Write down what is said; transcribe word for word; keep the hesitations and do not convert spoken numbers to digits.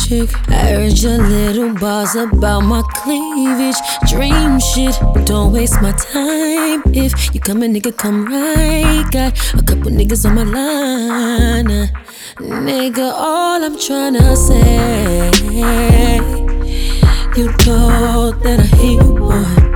chick. I heard your little bars about my cleavage. Dream shit, but don't waste my time. If you come a nigga, come right. Got a couple niggas on my line. uh, Nigga, all I'm tryna say, you know that I hate you, boy.